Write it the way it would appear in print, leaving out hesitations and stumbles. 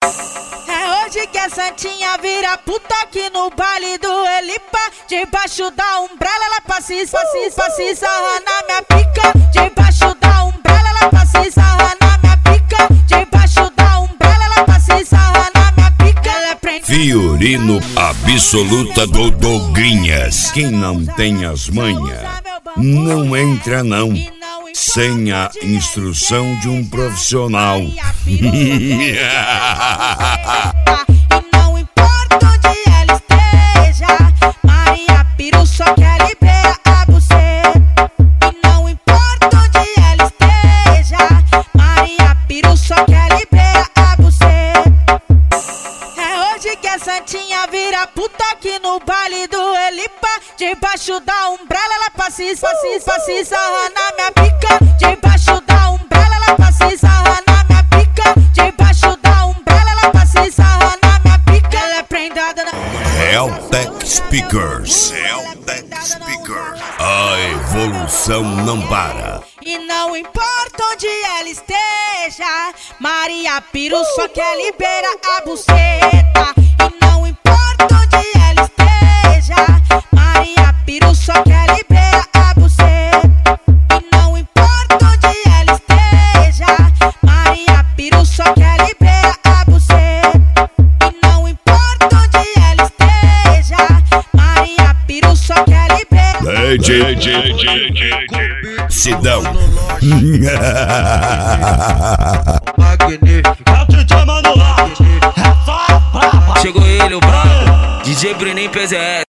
É hoje que a santinha vira puta aqui no baile do Elipa. Debaixo da umbrella ela passa e sarra na minha pica. Debaixo da umbrella ela passa e sarra na minha pica. Debaixo da umbrella ela passa e sarra na minha pica. Ela prende Fiorino absoluta do Dougrinhas. Quem não tem as manhas não entra não, sem a instrução de um profissional. E não importa onde ela esteja, Maria Piru só quer liberar a buceta. E não importa onde ela esteja, Maria Piru só quer liberar a buceta. É hoje que a santinha vira puta aqui no baile do Elipa. Debaixo da umbrella ela passa e sarra na minha pica. Debaixo da umbrella ela passa e sarra na minha pica. Debaixo da umbrella ela passa e sarra na minha pica. Ela é prendada na Realtek Speakers. A evolução não para. E não importa onde ela esteja, Maria Piru só quer liberar a buceta. E não importa onde ela esteja, Maria Piru só quer liberar a buceta. E não importa onde ela esteja, Maria Piru só quer liberar a buceta. E não importa onde ela esteja, Maria Piru só quer liberar. Sidão. Chegou ele, o brabo, DJ Bruninho PZS.